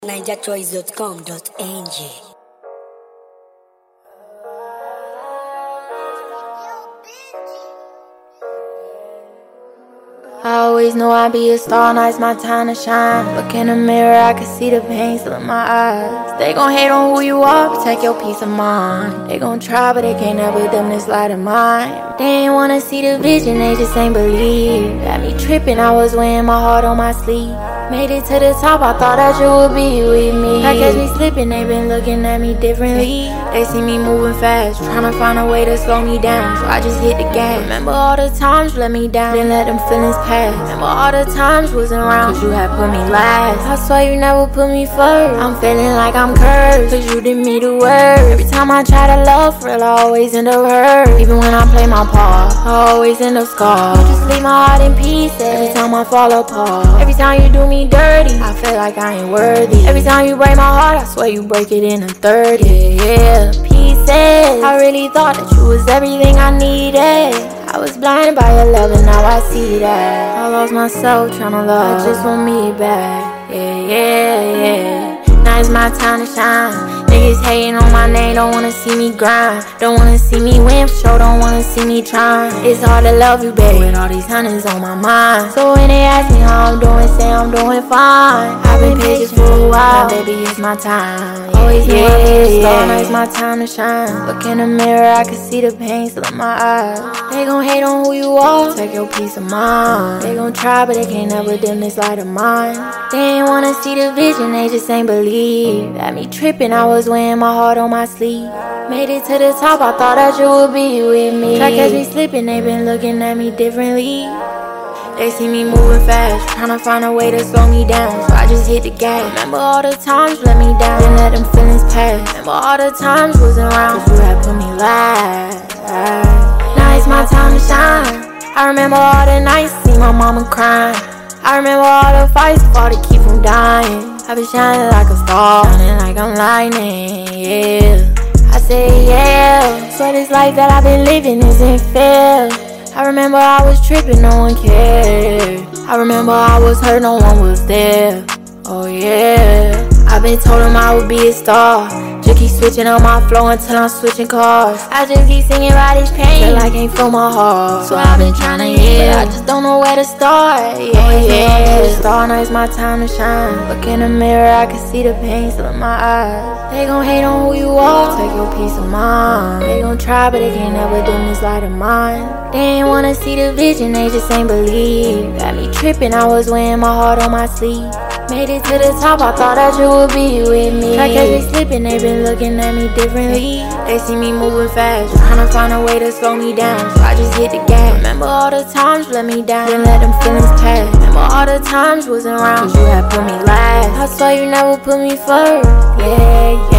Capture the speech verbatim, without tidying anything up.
ninja choice dot com dot n g. I always knew I'd be a star, now it's my time to shine. Look in the mirror, I can see the pain still in my eyes. They gon' hate on who you are, protect your peace of mind. They gon' try, but they can't ever dim this light of mine. They ain't wanna see the vision, they just ain't believe. Got me tripping, I was wearing my heart on my sleeve. Made it to the top, I thought that you would be with me. I catch me slipping, they been looking at me differently. They see me moving fast, tryna find a way to slow me down, so I just hit the gas. Remember all the times you let me down, didn't let them feelings pass. Remember all the times wasn't around, cause you had put me last. I swear you never put me first. I'm feeling like I'm cursed, cause you did me the worst. Every time I try to love for real, I always end up hurt. Even when I play my part, I always end up scarred. You just leave my heart in pieces every time I fall apart. Every time you do me dirty, I feel like I ain't worthy. Every time you break my heart, I swear you break it into thirty. Yeah, yeah, pieces. I really thought that you was everything I needed. I was blinded by your love and now I see that. I lost myself tryna love, I just want me back. Yeah, yeah, yeah. Now it's my time to shine. Niggas hating on my name, don't wanna see me grind. Don't wanna see me win for sure, don't wanna see me trying. It's hard to love you, baby, with all these hundreds on my mind. So when they ask me how I'm doing, say I'm doing fine. I've been patient for a while, baby, it's my time. Always knew I was a star, now it's my time to shine. Look in the mirror, I can see the pain still in my eyes. They gon' hate on who you are, take your peace of mind. They gon' try, but they can't ever dim this light of mine. They ain't wanna see the vision, they just ain't believe. Got me tripping, I was wearing my heart on my sleeve. Made it to the top, I thought that you would be with me. Try catch me slipping, they been looking at me differently. They see me moving fast, tryna find a way to slow me down, so I just hit the gas. Remember all the times you let me down, didn't let them feelings pass. Remember all the times you wasn't around, cause you had put me last. Now it's my time to shine. I remember all the nights, see my mama crying. I remember all the fights, fought to keep from dying. I been shining like a star, shining like I'm lightning, yeah. I say yeah, swear this life that I've been living isn't fair. I remember I was tripping, no one cared. I remember I was hurt, no one was there. Oh yeah, I've been told them I would be a star. Just keep switching on my flow until I'm switching cars. I just keep singing about this pain till I can't feel my heart. So I've been trying to heal, but I just don't know where to start. Yeah, yeah, star, now it's my time to shine. Look in the mirror, I can see the pain still in my eyes. They gon' hate on who you are, take your peace of mind. They gon' try, but they can't ever dim this light of mine. They ain't wanna see the vision, they just ain't believe. Got me tripping, I was wearing my heart on my sleeve. Made it to the top, I thought that you would be with me. Try catch me slipping, they been looking at me differently. They see me moving fast, tryna find a way to slow me down, so I just hit the gas. Remember all the times you let me down, didn't let them feelings pass. Remember all the times you wasn't around, cause you had put me last. I swear you never put me first. Yeah, yeah.